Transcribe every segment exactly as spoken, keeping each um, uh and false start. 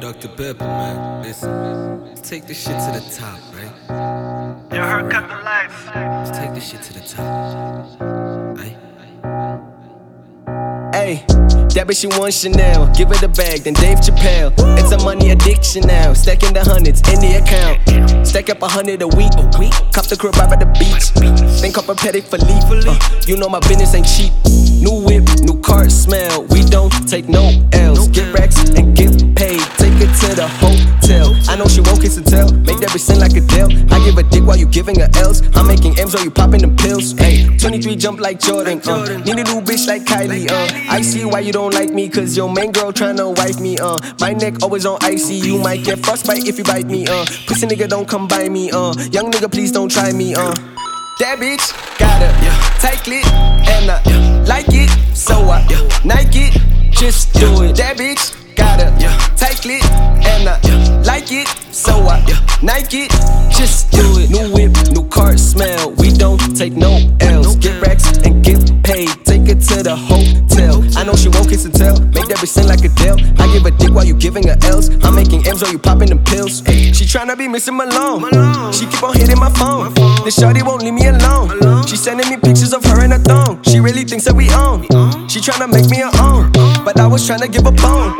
Doctor Pepper, man. Listen, let's take this shit to the top, right? Your heart cut the life. Let's take this shit to the top, right? Ayy, that bitch she wants Chanel. Give her the bag, then Dave Chappelle. It's a money addiction now. Stacking the hundreds in the account. Stack up a hundred a week. Cop the crib out by the beach. Then cop a Petit Philippe. Uh, you know my business ain't cheap. New whip, new car smell. We don't take no L's. Get racks and get paid. Take it to the hotel. I know she won't kiss and tell. Make that bitch sing like Adele. I give a dick while you giving her L's. I'm making M's while you popping them pills. Ayy, twenty-three jump like Jordan. Uh, need a new bitch like Kylie. Uh, I see why you don't like me, cause your main girl tryna wife me. Uh, my neck always on icy. You might get frostbite if you bite me. Uh, pussy nigga don't come by me. Uh, young nigga please don't try me. Uh, that bitch got a tight clit and I like it, so I Nike it. Just do it. That bitch got a tight clit and I like it, so I Nike it. Just do it. New whip, new car smell. We don't take no L's. Get racks and get paid. Take it to the hotel. I know she won't kiss and tell. Make that bitch sing like Adele. I give a dick while you giving her L's. I'm making M's while you popping them pills. She tryna be missing Malone. She keep on hitting my phone. This shawty won't leave me alone. She sending me pictures of her in a thong. She really thinks that we own. She tryna make me her own, but I was tryna give a bone.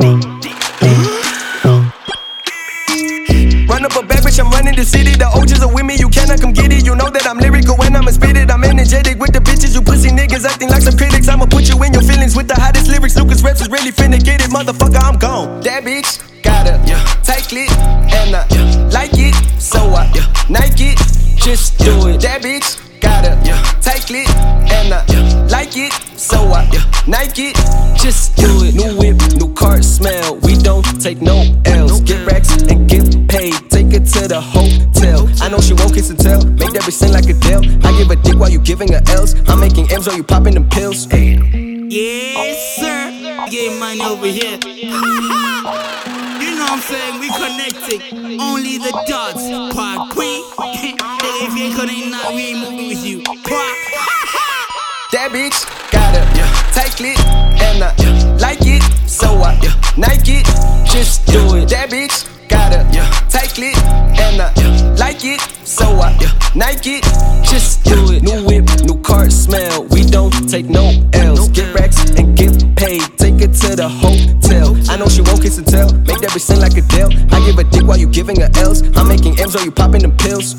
Run up a bad bitch, I'm running the city. The O's are with me, you cannot come get it. You know that I'm lyrical when I'm spit it. I'm energetic with the bitches, you pussy niggas acting like some critics. I'ma put you in your feelings with the hottest lyrics. Lucas Reps is really finna get it, motherfucker, I'm gone. That bitch got a tight clit and I like it, so I Nike it. Just do it. That bitch got a tight clit and I like it, so I Nike it. Just do it. New whip, new car smell. We don't take no L's. Get racks and get paid. Take it to the hotel. I know she won't kiss and tell. Make that bitch sing like Adele. I give a dick while you giving her L's. I'm making M's while you popping them pills. Yes, sir. Get money over here. You know what I'm saying? We connecting. Only the dots. Quack queen. If you ain't connecting now, we ain't moving with you. Quack. That bitch got a tight clit and I like it, so I Nike it. Just do it. That bitch got a tight clit and I like it, so I Nike it. Just do it. New whip, new car smell. We don't take no L's. Get racks and get paid. Take it to the hotel. I know she won't kiss and tell. Make that bitch sing like Adele. I give a dick while you giving her L's. I'm making M's while you popping them pills.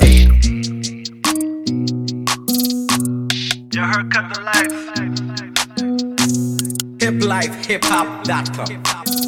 Your heart cut the life. Hip life, hip hop dot com.